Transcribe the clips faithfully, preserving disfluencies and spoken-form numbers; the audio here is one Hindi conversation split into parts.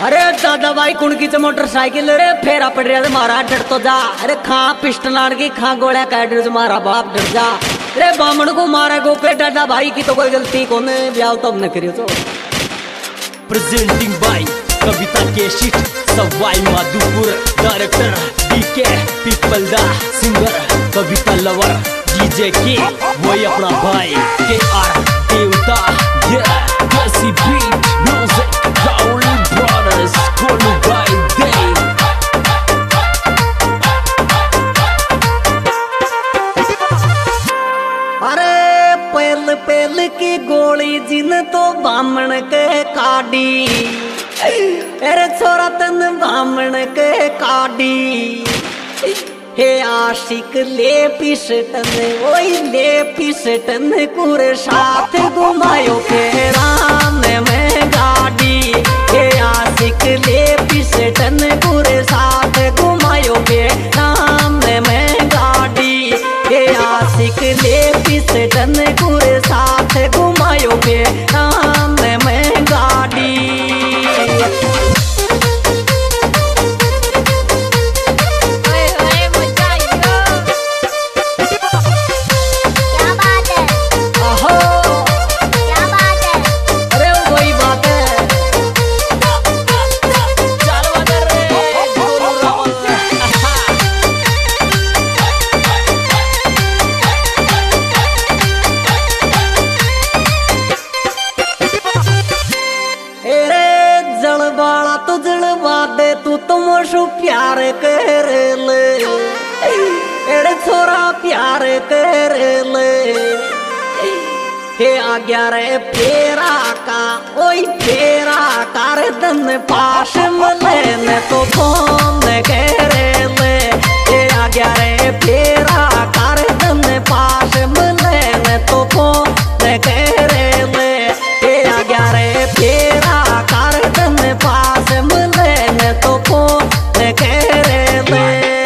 अरे दादा भाई कुण की मोटरसाइकिल रे फेरा पड़ रहा मारा डर तो जा। अरे खा पिस्टल आड़ की खा गोलिया का डर मारा बाप डर जा। अरे बामण को मारा गो पे दादा भाई की तो कोई गलती को ने ब्याह तो हमने करियो तो। प्रेजेंटिंग बाय कविता केशिट Sawai Madhopur director DK people the singer Kavita lover DJ के वही अपना भाई के आर देवता ये कैसी बीट म्यूजिक राहुल ब्रदर्स कोलू बाय दे। अरे पेल पेल की गोली जिन तो बामण के काटी। अरे छोरा तन बामण के काटी। हे आशिक ले पिसटन वही ले पिसटन कुरे साथ घुमायो फेरा में गाड़ी। हे आशिक ले पिसटन कुरे साथ घुमायो फेरा में गाड़ी। हे आशिक ले पिसटन कुरे साथ घुमायो फेरा में गाड़ी। तो जलवा दे तू तुमशु प्यार कर ले। एड़े छोरा प्यार कर ले। हे आज्ञा रे फेरा का ओई फेरा कर दन पास मले ने तो फोन कर ले। हे आज्ञा रे फेरा कर दन पास मले ने तो फोन कर ले। हे आज्ञा रे फेरा कर दन पास मले ने तो फोन कर ले।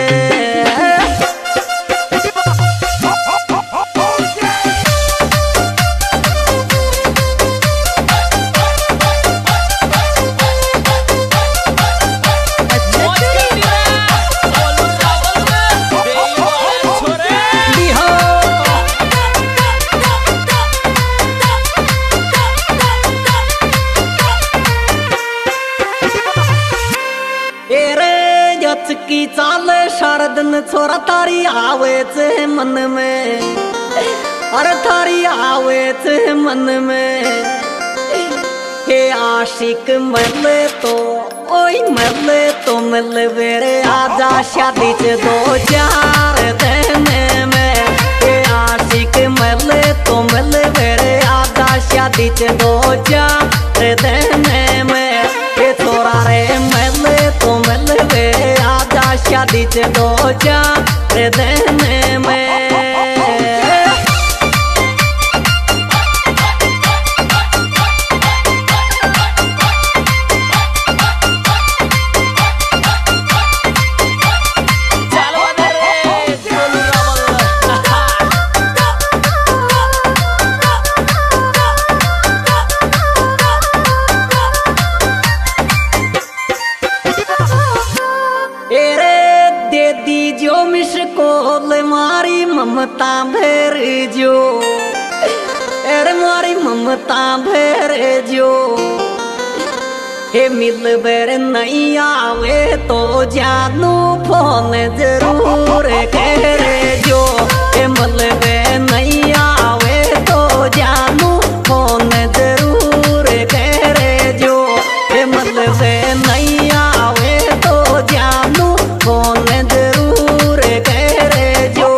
की चाल शारदन छोरा थारी आवे चे मन में। अरे थारी आवे चे मन में। हे आशिक मरले तो ओई मरले तो मिल वेरे आजा शादी चे दो चार दिन में। हे आशिक मरले तो मिल वेरे आजा शादी चे दो चार दिन में। हे छोरा रे मिले तो मिल वे आजा शादी चे दो चार दिन में। जो मिस कोल मारी ममता भेर जो। अरे मारी ममता भेर जो। हे मिल बेर नहीं आवे तो जानू फोन जरूर करे जो। हे मिल बेर नहीं आवे तो जानू फोन जरूर करे जो। हे मिल बेर नहीं आवे तो जानू फोन जरूर करे जो।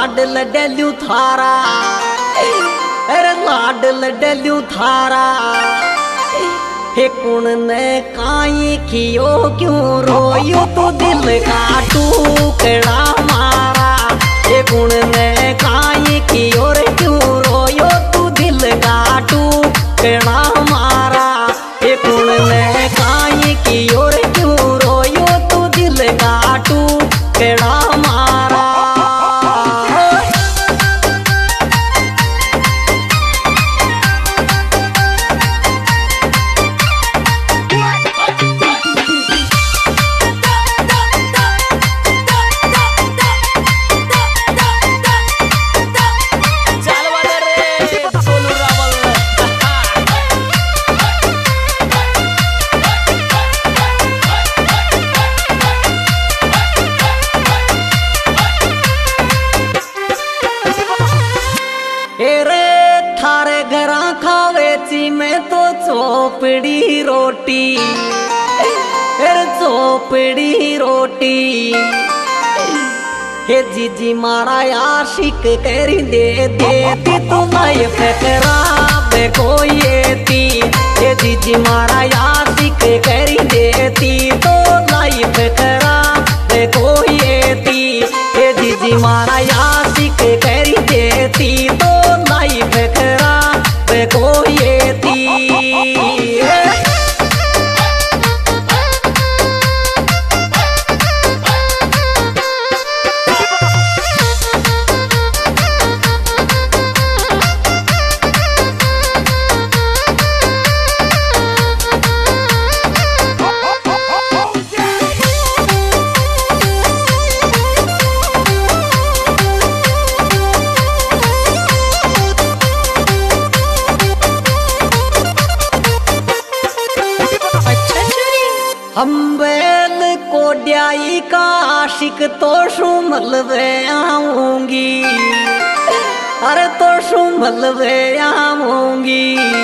लाड लडलू थारा, अरे लाड लडलू थारा। हे कुण ने काई कियो क्यों रोयो तो दिल का टुकड़ा मारा। हे कुण ने काई कियो रे क्यों रोयो तू दिल का टुकड़ा मारा। हे कुण ने काई कियो रे क्यों रोयो तू दिल का टुकड़ा मारा। थारे घरा खावेची मैं तो चोपड़ी रोटी, अरे चोपड़ी रोटी। हे जीजी मारा आशिक करी दे देती तो लाइफ खराब कोई थी। हे जीजी मारा आशिक करी देती तो लाइफ खराब कोई थी। हे जीजी मारा आशिक करी देती तो लाइफ खराब कोई थी। हम बैल को ड्याई का आशिक तो शुमलवे आऊंगी, अरे तो शुमलवे आऊंगी।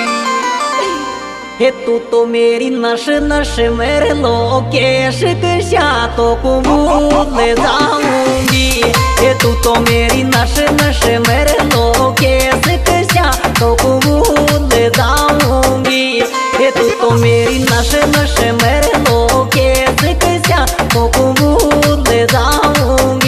हे तू तो मेरी नश नश मेरे लोकेश कशा तो कबूल जाऊंगी। हे तू तो मेरी नश नश मेरे लोकेश कशा तो कबूल जाऊंगी। हे तू तो मेरी नश नश मेरे लोकेश कशा तो कबूल जाऊंगी।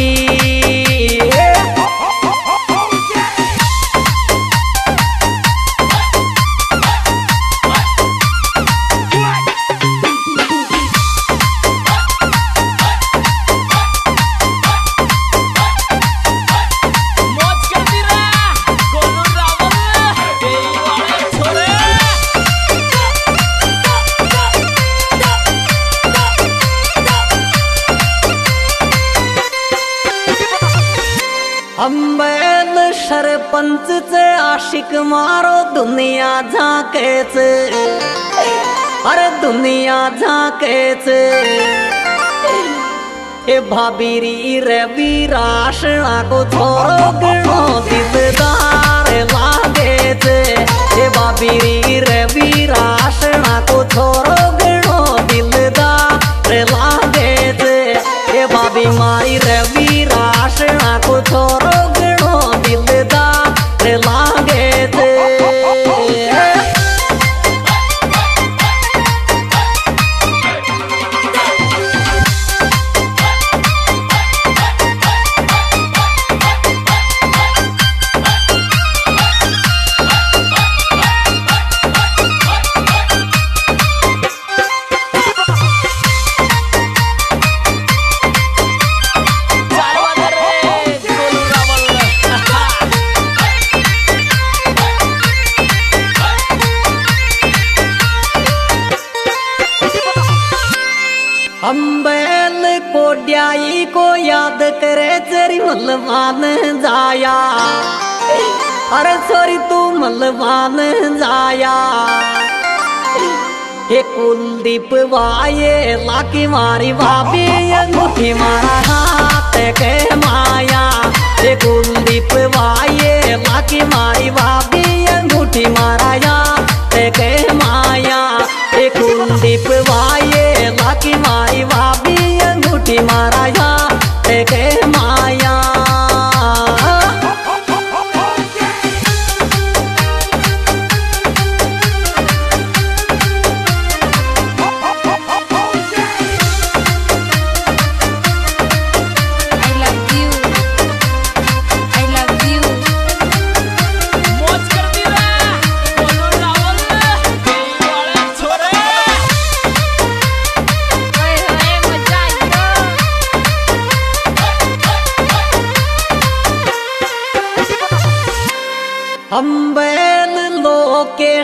हम बैल सरपंच चे आशिक मारो दुनिया झाकेच, अरे दुनिया झाकेच। ए भाबीरी रे वीराशना को छोरो गणो दिलदार लागेच। ए भाबीरी रे वीराशना को छोरो गणो दिलदार लागेच। ए भाभी मारी रे वीराशना को छोरो गणो दिलदार लागेच। हम बैल को ड्याई को याद करे तेरी मलवान जाया, अरे छोरी तू मलवान जाया। हे कुलदीप वाये लाकी मारी भाभी अंगूठी मारा हाथ के माया। हे कुलदीप वाये लाकी मारी भाभी अंगूठी मारा हाथ के माया। हे कुलदीप वाये लाकी मारी भाभी अंगूठी मारा हाथ के माया।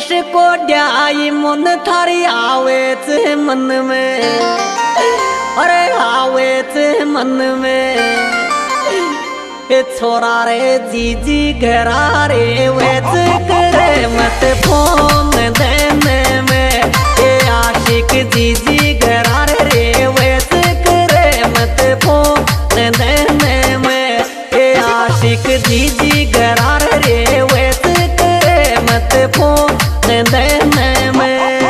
लोकेश को ड्याई मन थारी आवेच मन में, अरे आवेच मन में। ए छोरा रे जीजी घरा रे वेच करे मत फोन देने में। ए आशिक जीजी घरा रे वेच करे मत फोन देने में। ए आशिक जीजी घरा रे वेच करे मत फोन देने में।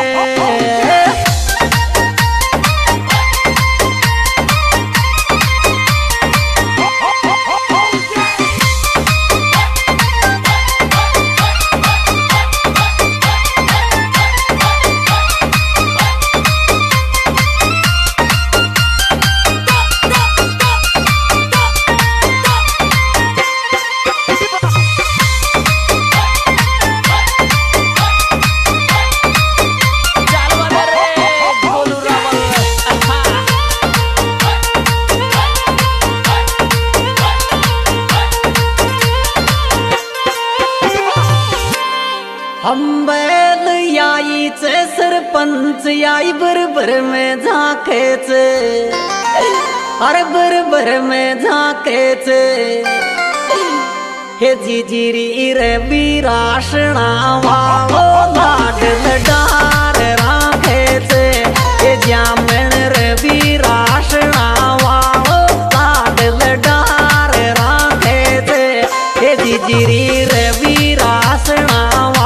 हम बैल याई चे सरपंच याई बरबर में झाके चे, अरे बरबर में झाके चे। हे जीजीरी रे बीराशना वालो लाडल डार राखे चे। हे जामन रे बीराशना वालो लाडल डार राखे चे। हे जीजीरी रे बीराशना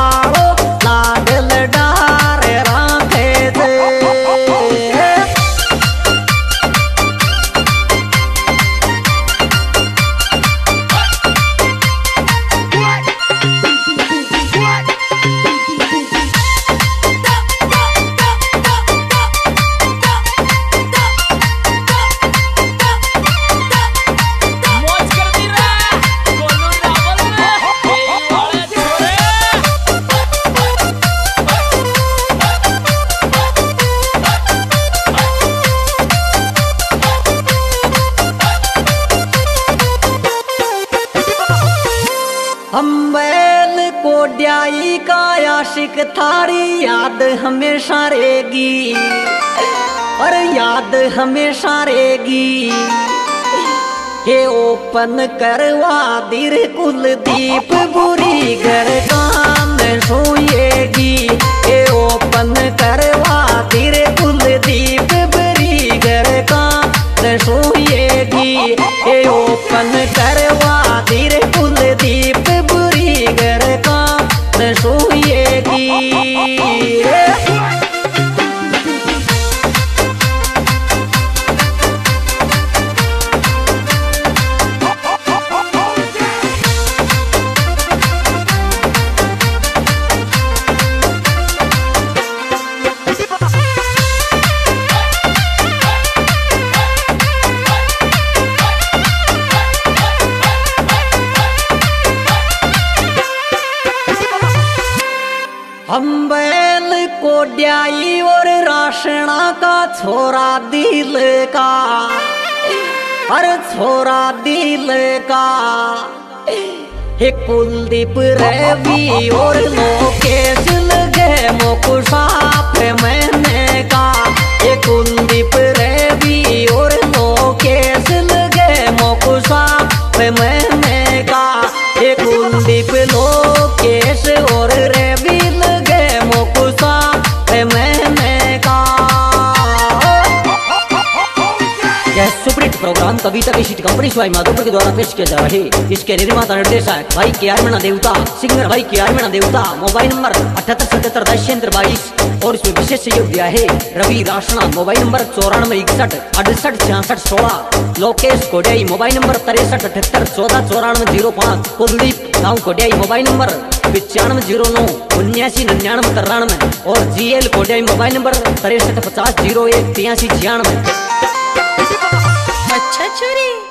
हम बैल को ड्याई का आशिक थारी याद हमेशा रहेगी, अरे याद हमेशा रहेगी। हे ओपन करवा दीर कुलदीप बुरी घर कान सोएगी। हे ओपन करवा दीर कुलदीप बुरी घर कान सोएगी। हे ओपन करवा दीर कुलदीप सोएगी। हम बैल को ड्याई और राशना का छोरा दिल का, अरे छोरा दिल का। हे कुलदीप रवि और लोकेश लगे मोको साफ मैंने का। हे कुलदीप रवि और लोकेश लगे मोको साफ मैंने का। हे कुलदीप लोकेश और रवि प्रोग्राम कविता की शीट कंपनी स्वाई माधोपुर के द्वारा पेश किया जा रहा है। इसके निर्माता निर्देशक भाई के आर मीणा देवता, सिंगर भाई के आर मीणा देवता। मोबाइल नंबर अठहत्तर सतहत्तर दशेंद्र बाईस और इसमें विशेष सहयोग दिया है रवि राशना। मोबाइल नंबर चौरानवे इकसठ अड़सठ छियासठ सोलह। लोकेश कोडियाई मोबाइल नंबर तिरसठ अठहत्तर चौदह चौरानवे जीरो पाँच। कुलदीप गाँव कोडियाई मोबाइल नंबर पिचानवे जीरो नौ उन्यासी निन्यानवे तिरानवे। और जी एल कोडियाई मोबाइल नंबर तिरसठ पचास जीरो एक तिरासी छियानवे। अच्छा छोरी।